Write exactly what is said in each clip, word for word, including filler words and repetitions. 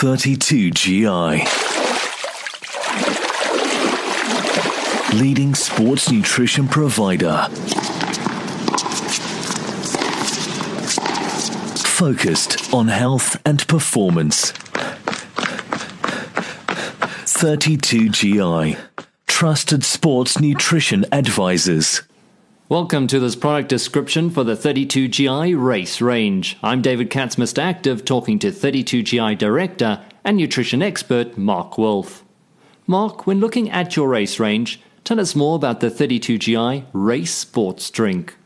thirty-two G I. Leading sports nutrition provider. Focused on health and performance. thirty-two G I. Trusted sports nutrition advisors. Welcome to this product description for the thirty-two G I Race Range. I'm David Katz, Mister Active, talking to thirty-two G I Director and Nutrition Expert Mark Wolf. Mark, when looking at your race range, tell us more about the thirty-two G I Race Sports Drink.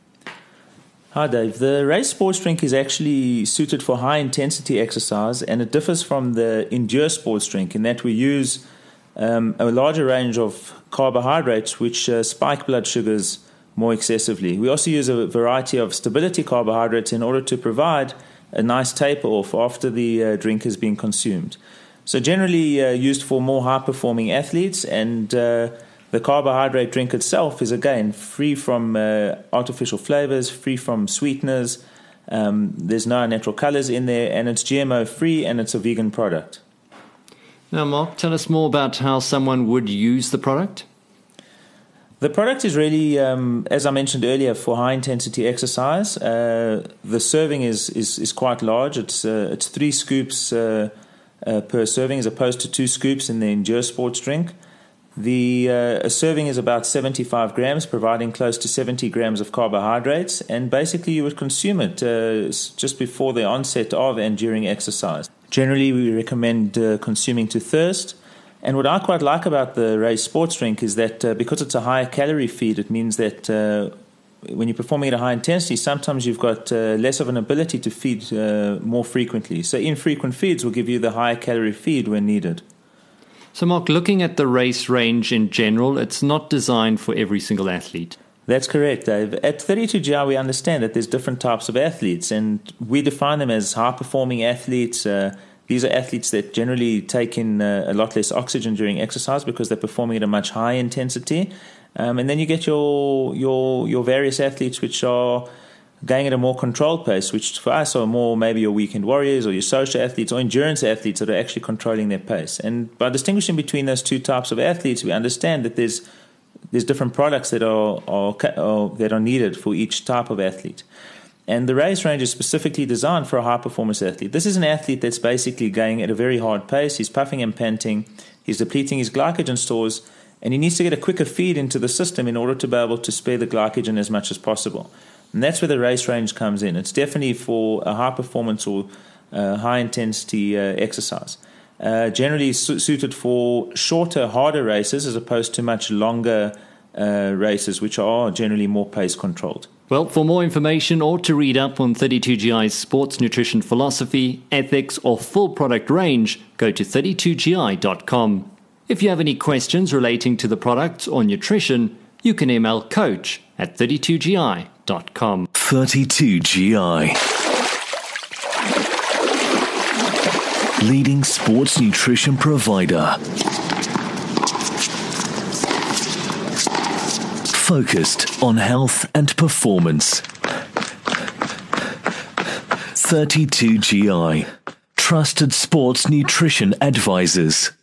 Hi Dave, the Race Sports Drink is actually suited for high intensity exercise, and it differs from the Endure Sports Drink in that we use um, a larger range of carbohydrates which uh, spike blood sugars more excessively. We also use a variety of stability carbohydrates in order to provide a nice taper off after the uh, drink has been consumed. So generally uh, used for more high performing athletes, and uh, the carbohydrate drink itself is again free from uh, artificial flavors, free from sweeteners. Um, there's no natural colors in there, and it's G M O free, and it's a vegan product. Now Mark, tell us more about how someone would use the product. The product is really, um, as I mentioned earlier, for high-intensity exercise. Uh, the serving is, is, is quite large. It's uh, it's three scoops uh, uh, per serving as opposed to two scoops in the Endure Sports Drink. The uh, a serving is about seventy-five grams, providing close to seventy grams of carbohydrates, and basically you would consume it uh, just before the onset of and during exercise. Generally, we recommend uh, consuming to thirst. And what I quite like about the Race Sports Drink is that uh, because it's a higher calorie feed, it means that uh, when you're performing at a high intensity, sometimes you've got uh, less of an ability to feed uh, more frequently. So infrequent feeds will give you the higher calorie feed when needed. So Mark, looking at the race range in general, it's not designed for every single athlete. That's correct, Dave. At thirty-two G I, we understand that there's different types of athletes, and we define them as high-performing athletes. Uh, These are athletes that generally take in uh, a lot less oxygen during exercise because they're performing at a much higher intensity. Um, and then you get your your your various athletes which are going at a more controlled pace, which for us are more maybe your weekend warriors or your social athletes or endurance athletes that are actually controlling their pace. And by distinguishing between those two types of athletes, we understand that there's there's different products that are, are, are that are needed for each type of athlete. And the race range is specifically designed for a high-performance athlete. This is an athlete that's basically going at a very hard pace. He's puffing and panting. He's depleting his glycogen stores, and he needs to get a quicker feed into the system in order to be able to spare the glycogen as much as possible. And that's where the race range comes in. It's definitely for a high-performance or uh, high-intensity uh, exercise. Uh, generally su- suited for shorter, harder races as opposed to much longer uh, races, which are generally more pace-controlled. Well, for more information or to read up on thirty-two G I's sports nutrition philosophy, ethics, or full product range, go to thirty-two G I dot com. If you have any questions relating to the product or nutrition, you can email coach at thirty-two G I dot com. thirty-two G I. Leading sports nutrition provider. Focused on health and performance. thirty-two G I. Trusted sports nutrition advisors.